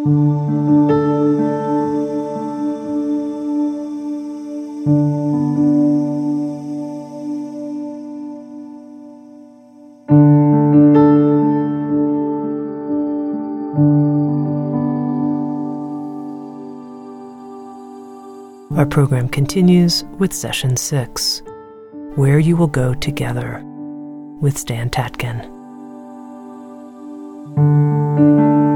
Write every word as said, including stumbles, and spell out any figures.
Our program continues with Session six, Where You Will Go Together, with Stan Tatkin.